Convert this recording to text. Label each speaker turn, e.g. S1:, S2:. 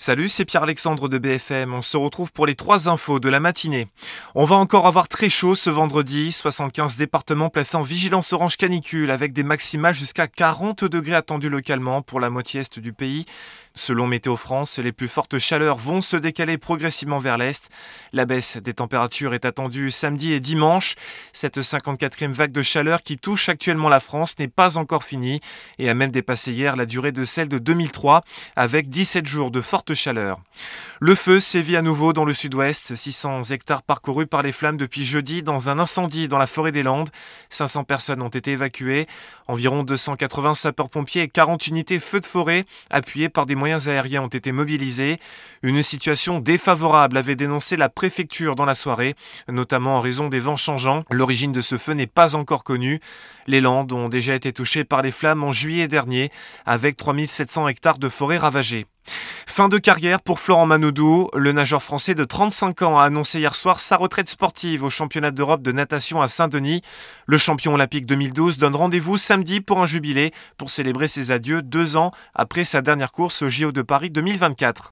S1: Salut, c'est Pierre-Alexandre de BFM. On se retrouve pour les 3 infos de la matinée. On va encore avoir très chaud ce vendredi. 75 départements placés en vigilance orange canicule avec des maximales jusqu'à 40 degrés attendus localement pour la moitié est du pays. Selon Météo France, les plus fortes chaleurs vont se décaler progressivement vers l'est. La baisse des températures est attendue samedi et dimanche. Cette 54e vague de chaleur qui touche actuellement la France n'est pas encore finie et a même dépassé hier la durée de celle de 2003 avec 17 jours de forte chaleur. Le feu sévit à nouveau dans le sud-ouest. 600 hectares parcourus par les flammes depuis jeudi dans un incendie dans la forêt des Landes. 500 personnes ont été évacuées. Environ 280 sapeurs-pompiers et 40 unités feux de forêt appuyés par des moyens aériens ont été mobilisés. Une situation défavorable avait dénoncé la préfecture dans la soirée, notamment en raison des vents changeants. L'origine de ce feu n'est pas encore connue. Les Landes ont déjà été touchées par les flammes en juillet dernier, avec 3700 hectares de forêt ravagés. Fin de carrière pour Florent Manodou. Le nageur français de 35 ans a annoncé hier soir sa retraite sportive au championnat d'Europe de natation à Saint-Denis. Le champion olympique 2012 donne rendez-vous samedi pour un jubilé pour célébrer ses adieux 2 ans après sa dernière course au JO de Paris 2024.